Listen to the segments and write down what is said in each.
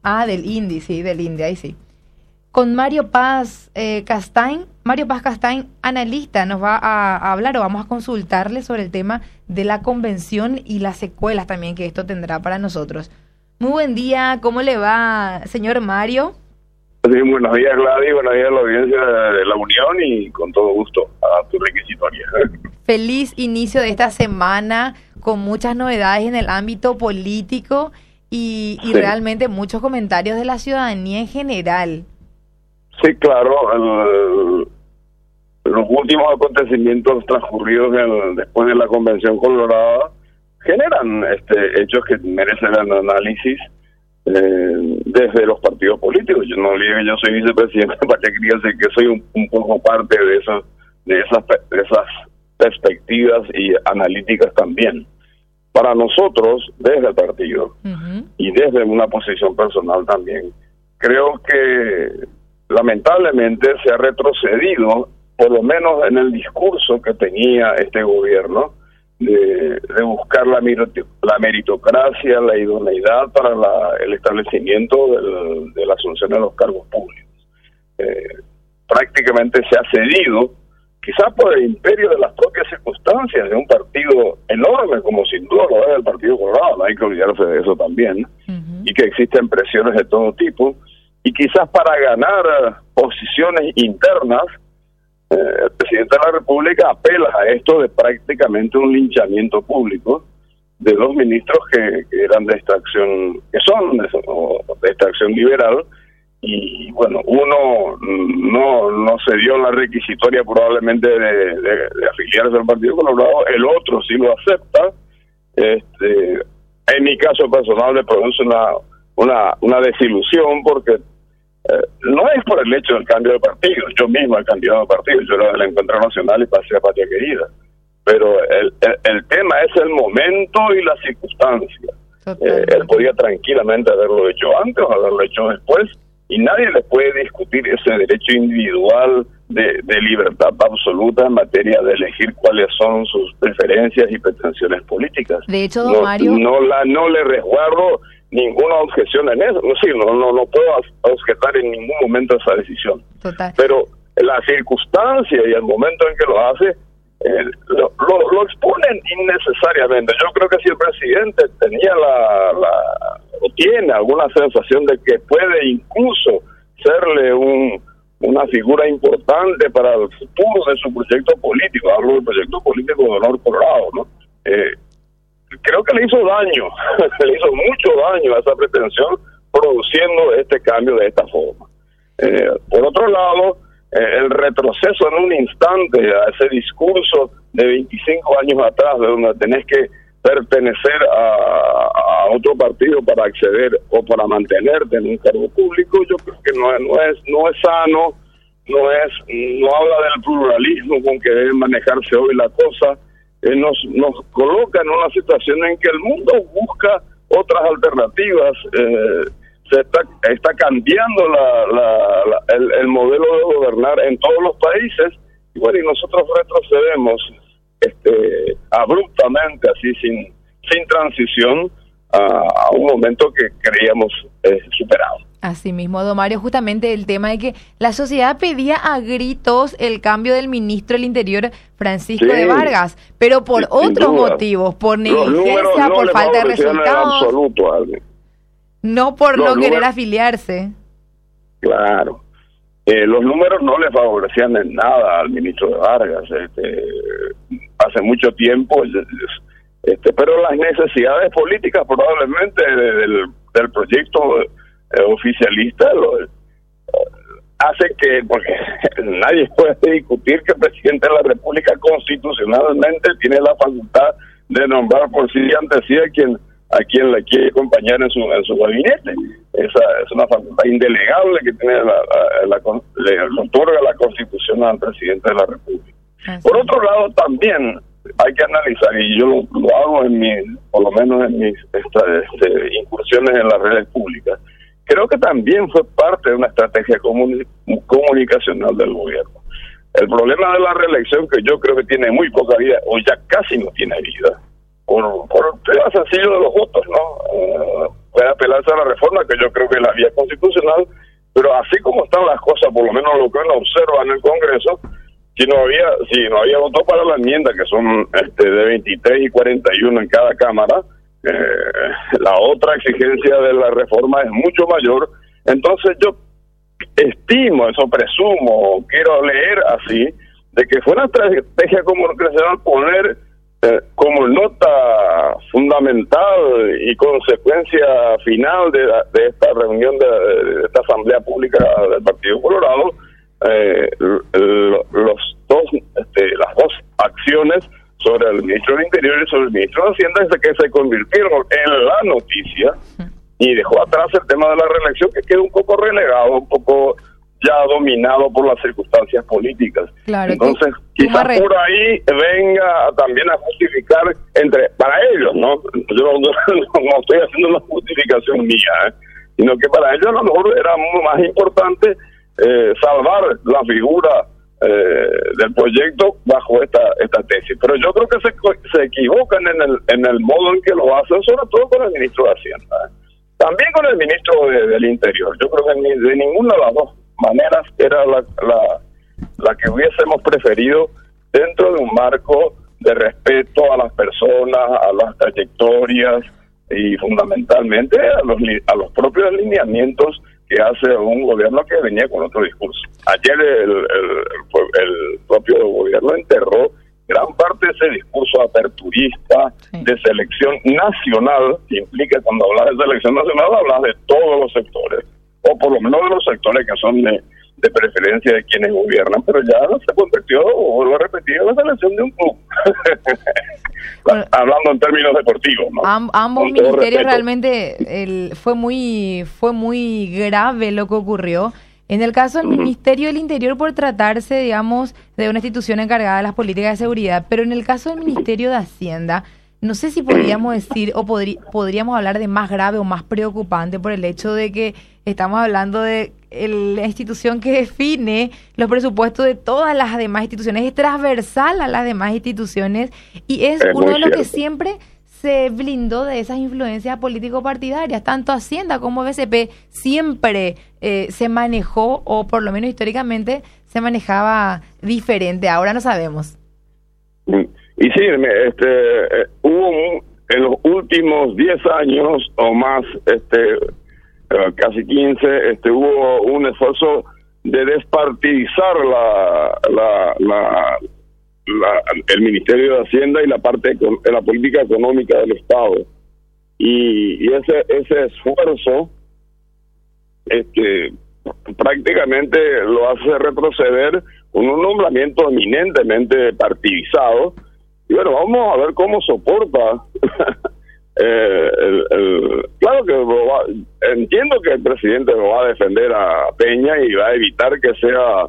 Ah, del INDI, sí, del INDI, ahí sí. Con Mario Paz Castañ. Mario Paz Castañ, analista, nos va a hablar o vamos a consultarle sobre el tema de la convención y las secuelas también que esto tendrá para nosotros. Muy buen día, ¿cómo le va, señor Mario? Sí, buenos días, Gladys, buenos días a la audiencia de la Unión y con todo gusto a tu requisitoria. Feliz inicio de esta semana con muchas novedades en el ámbito político y Sí. realmente muchos comentarios de la ciudadanía en general. Sí, claro, los últimos acontecimientes transcurridos después de la Convención Colorada generan hechos que merecen el análisis desde los partidos políticos. Yo no olvido que yo soy vicepresidente de Patria Querida, así que soy un poco parte de esas perspectivas y analíticas también. Para nosotros, desde el partido y desde una posición personal también, creo que lamentablemente se ha retrocedido, por lo menos en el discurso que tenía este gobierno, de buscar la meritocracia, la idoneidad para el establecimiento de la asunción de los cargos públicos. Prácticamente se ha cedido, quizás por el imperio de las propias circunstancias de un partido enorme, como sin duda lo es el Partido Colorado, no hay que olvidarse de eso también, y que existen presiones de todo tipo, y quizás para ganar posiciones internas, el presidente de la República apela a esto de prácticamente un linchamiento público de los ministros que eran de extracción, que son de extracción liberal, y bueno, uno no se dio la requisitoria probablemente de afiliarse al Partido Colorado, el otro sí lo acepta. En mi caso personal me produce una desilusión porque no es por el hecho del cambio de partido. Yo mismo he cambiado de partido, yo era del Encuentro Nacional y pasé a Patria Querida, pero el tema es el momento y la circunstancia. Él podía tranquilamente haberlo hecho antes o haberlo hecho después, y nadie le puede discutir ese derecho individual de libertad absoluta en materia de elegir cuáles son sus preferencias y pretensiones políticas. De hecho, don Mario, no le resguardo ninguna objeción en eso. Sí, no puedo objetar en ningún momento esa decisión. Total. Pero la circunstancia y el momento en que lo hace lo exponen innecesariamente. Yo creo que si el presidente tenía o tiene alguna sensación de que puede incluso serle una figura importante para el futuro de su proyecto político, hablo del proyecto político de Honor Colorado, ¿no? Creo que le hizo daño, le hizo mucho daño a esa pretensión produciendo este cambio de esta forma. Por otro lado, el retroceso en un instante a ese discurso de 25 años atrás, de donde tenés que pertenecer a otro partido para acceder o para mantenerte en un cargo público, yo creo que no es sano, no habla del pluralismo con que debe manejarse hoy la cosa. Nos coloca en una situación en que el mundo busca otras alternativas. Se está cambiando el modelo de gobernar en todos los países, y bueno, y nosotros retrocedemos abruptamente, así sin transición, a un momento que creíamos superado. Así mismo, don Mario, justamente el tema de que la sociedad pedía a gritos el cambio del ministro del Interior, Francisco de Vargas, pero por otros motivos, por negligencia, por falta de resultados, no por no querer afiliarse. Claro. Los números no le favorecían en nada al ministro de Vargas. Hace mucho tiempo, pero las necesidades políticas probablemente del proyecto oficialista hace que, porque nadie puede discutir que el presidente de la República constitucionalmente tiene la facultad de nombrar por sí y ante sí a quien le quiere acompañar en su gabinete. Esa es una facultad indelegable que tiene le otorga la Constitución al presidente de la República. Por otro lado, también hay que analizar, y yo lo hago por lo menos en mis incursiones en las redes públicas, creo que también fue parte de una estrategia comunicacional del gobierno. El problema de la reelección, que yo creo que tiene muy poca vida, o ya casi no tiene vida, por el tema sencillo de los votos, ¿no? Puede apelarse a la reforma, que yo creo que es la vía constitucional, pero así como están las cosas, por lo menos lo que uno observa en el Congreso, si no había voto para la enmienda, que son de 23 y 41 en cada cámara, la otra exigencia de la reforma es mucho mayor. Entonces yo estimo, eso presumo, quiero leer así, de que fue una estrategia comunicacional poner como nota fundamental y consecuencia final de esta reunión, de esta asamblea pública del Partido Colorado, las dos acciones sobre el ministro del Interior y sobre el ministro de Hacienda, que se convirtieron en la noticia, y dejó atrás el tema de la reelección, que quedó un poco relegado, un poco ya dominado por las circunstancias políticas. Claro, entonces quizás por ahí venga también a justificar para ellos, ¿no? Yo no estoy haciendo una justificación mía, sino que para ellos a lo mejor era más importante salvar la figura del proyecto bajo esta tesis. Pero yo creo que se equivocan en el modo en que lo hacen, sobre todo con el ministro de Hacienda, también con el ministro del Interior. Yo creo que de ninguna de las dos maneras era la que hubiésemos preferido dentro de un marco de respeto a las personas, a las trayectorias y fundamentalmente a los propios lineamientos que hace un gobierno que venía con otro discurso. Ayer el propio gobierno enterró gran parte de ese discurso aperturista, de selección nacional, que implica, cuando hablas de selección nacional, hablas de todos los sectores, o por lo menos de los sectores que son de preferencia de quienes gobiernan, pero ya se convirtió, o lo he repetido, en la selección de un club. Hablando en términos deportivos, ¿no? Ambos ministerios realmente fue muy grave lo que ocurrió. En el caso del Ministerio del Interior, por tratarse, digamos, de una institución encargada de las políticas de seguridad, pero en el caso del Ministerio de Hacienda, no sé si podríamos decir o podríamos hablar de más grave o más preocupante por el hecho de que estamos hablando de la institución que define los presupuestos de todas las demás instituciones, es transversal a las demás instituciones y es uno de los que siempre se blindó de esas influencias político-partidarias. Tanto Hacienda como BCP siempre se manejó, o por lo menos históricamente se manejaba diferente. Ahora no sabemos. Y sí, hubo en los últimos 10 años o más, casi 15, hubo un esfuerzo de despartidizar el Ministerio de Hacienda y la parte de la política económica del Estado. Y ese esfuerzo prácticamente lo hace retroceder con un nombramiento eminentemente partidizado. Y bueno, vamos a ver cómo soporta claro que entiendo que el presidente lo va a defender a Peña y va a evitar que sea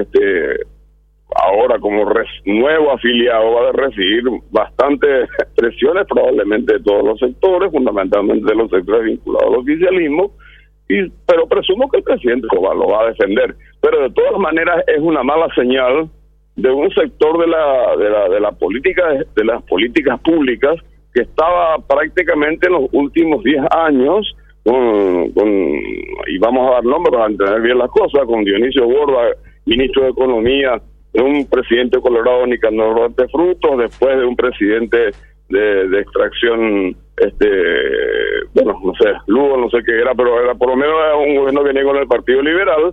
ahora como nuevo afiliado, va a recibir bastantes presiones probablemente de todos los sectores, fundamentalmente de los sectores vinculados al oficialismo, pero presumo que el presidente lo va a defender. Pero de todas maneras es una mala señal de un sector de la política, de las políticas públicas, que estaba prácticamente en los últimos 10 años y vamos a dar nombres para entender bien las cosas, con Dionisio Borda, ministro de Economía, de un presidente colorado, Nicanor Duarte Frutos, después de un presidente de extracción, no sé, Lugo, no sé qué era, pero era por lo menos un gobierno que venía con el Partido Liberal,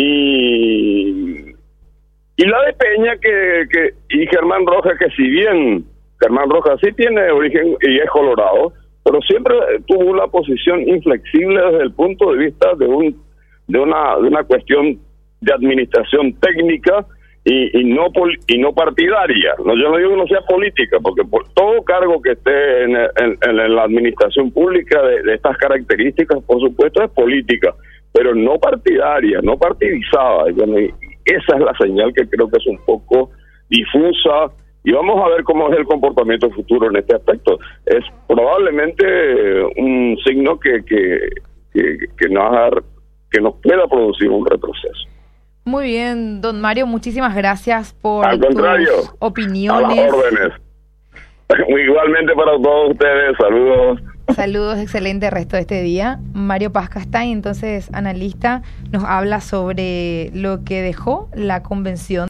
y la de Peña y Germán Rojas, que si bien Germán Rojas sí tiene origen y es colorado, pero siempre tuvo una posición inflexible desde el punto de vista de una cuestión de administración técnica y no partidaria. No, yo no digo que no sea política, porque por todo cargo que esté en la administración pública de estas características, por supuesto, es política, pero no partidaria, no partidizada. Y bueno, esa es la señal que creo que es un poco difusa, y vamos a ver cómo es el comportamiento futuro en este aspecto. Es probablemente un signo que nos pueda producir un retroceso. Muy bien, don Mario, muchísimas gracias por Al contrario, tus opiniones. A las órdenes. Igualmente para todos ustedes, saludos. Saludos, excelente resto de este día. Mario Paz Castaing, entonces analista, nos habla sobre lo que dejó la convención